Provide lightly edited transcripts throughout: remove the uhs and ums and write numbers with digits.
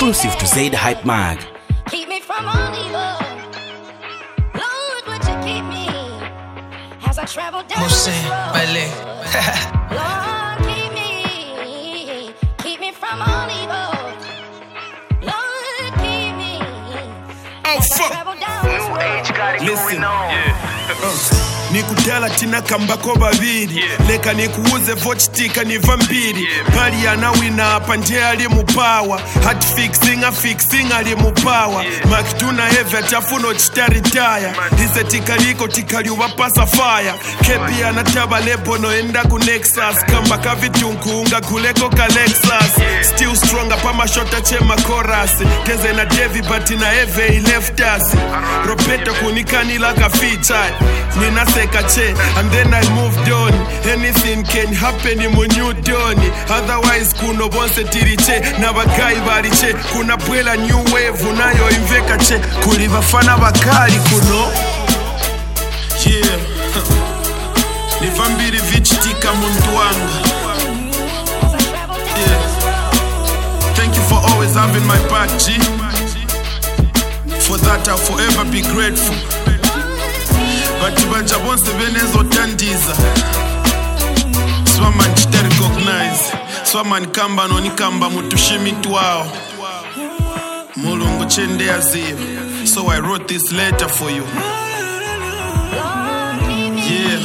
Exclusive to Zaid Hype Mag. Keep me from all evil. Lord, would you keep me as I travel down this road? Lord, keep me from all evil. Lord, keep me as I travel down this road. Listen, nikutela tina kambako babiri leka nikuuze vochitika ni vambiri pali anawina apa nje ali mupawa hat fixing ali mupawa makituna heve atafuno chitaritaya hise tikaliko tikaliuwa pasa fire kepi anataba lebo no enda ku Nexus kamba kavitunkuunga kuleko ka Lexus still stronger pama shota chema chorus teze na Devi but na Eve he left us Roberto kunikani like a feature Nina sekache and then I moved on. Anything can happen in my new dawn. Otherwise kuno bonse tiriche na bakai bariche kuna pwela new wave unayo inveka che kuli bafana bakali kuno. Yeah. Ni vambiri vichitika muntu wanga. Yeah. Thank you for always having my back, G. For that I'll forever be grateful. But banja bonse benezo tandiza Swaman chita recognize Swaman kamba no ni kamba mutushimi tuwao Mulungu chende azio So I wrote this letter for you. Yeah.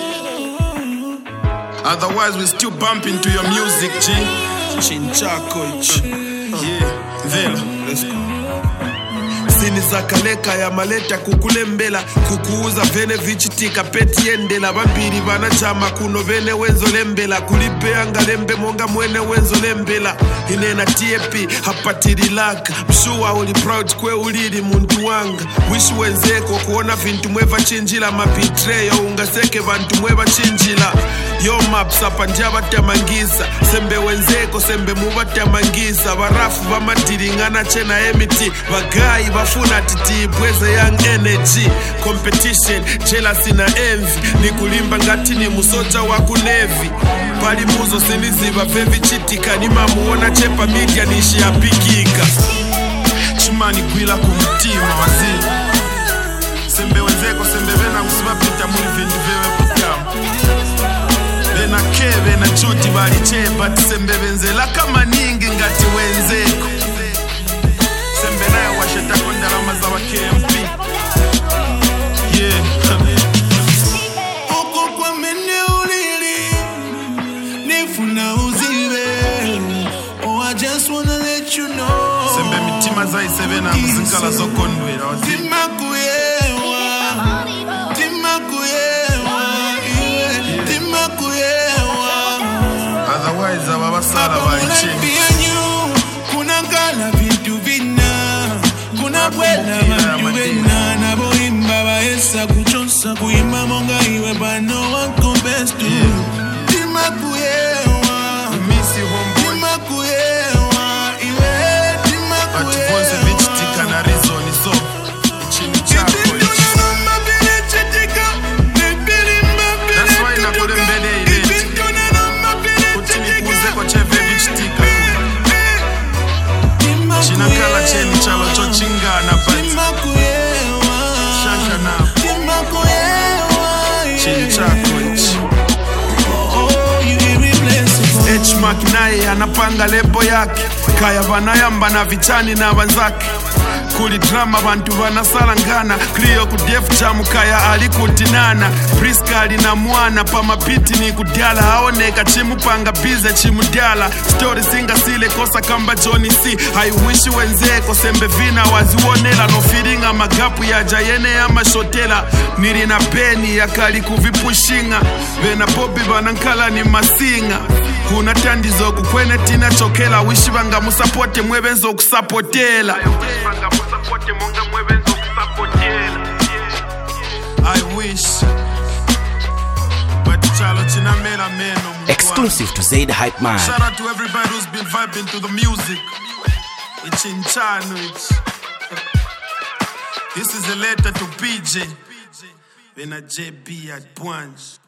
Otherwise we still bump into your music, G. Chinchako ich. Yeah. Vela, let's go. Sini za kaleka ya maleta kukulembela kukuuza vene vichitika peti endela bambiri bana chama kuno vene wenzo lembela kulipea ngalembe monga mwene wenzo lembela inena TAP hapatiri laka mshuwa uli proud kwe uliri muntu wanga wish wenzeko kuona vintu mweva chinjila mabitreyo ungaseke vantu mweva chinjila yo maps apa njaba tamangisa sembe wenzeko sembe muba tamangisa barafu bamadiringana chena emiti bagai bafuna titi bweze young energy competition jealousy na envy nikulimba ngati ni musoja wa kunevi pali muzo siniziba vevi chitika ni mamuona chepa media nishi apikika chimani kwila kumtima wazili sembe wenzeko sembe vena kusiba pita muri vindu vewe putamu vena keve na choti bali chepa tisembe venzela kama ningi ngati wenzeko sembe nayo washeta kondalama za wa KMP. Yeah. Oko kwa mene ulili nifuna uzive. Oh, I just wanna let you know. Sembe mitima zai sevena mzikala zokondwela wazili. Tima kuyewa Tima kuyewa Otherwise ababasala baiche kuna ngala vitu vina kuna bwela vantu vena nabo imba baesa kuchosa kuimba monga iwe bano wako best to Tima kuyewa Tima kuyewa iwe Tima kuyewa Atifonse vichitika na rizoni so Chini chako That's why nakule mbele ileti Kutini kuze kwa cheve vichitika China kala cheni chalo chochingana but Shasha na Chini chako ichi H-Mark naye anapanga lebo yake Kaya vanayamba na vichani na vanzake Kuli drama bantu vanasalangana Clio kudefu chamu kaya alikutinana Priska alina mwana pa mapiti ni kudala haoneka chimupanga bize chimudala Story singa sile kosa kamba Johnny C I wish wenzeko sembe vina waziwonela No feelinga magapu ya jayene ya mashotela Nirina peni ya kali kuvipushinga Vena popi vanankala ni masinga Kuna tandizo kukwene tina chokela Wishi vanga musapote mwebenzo kusapotela I wish But chalo china mela meno Exclusive to Zaid Hype Mag. Shout out to everybody who's been vibing to the music. It's in Chano. This is a letter to PJ. When a JB at Punch.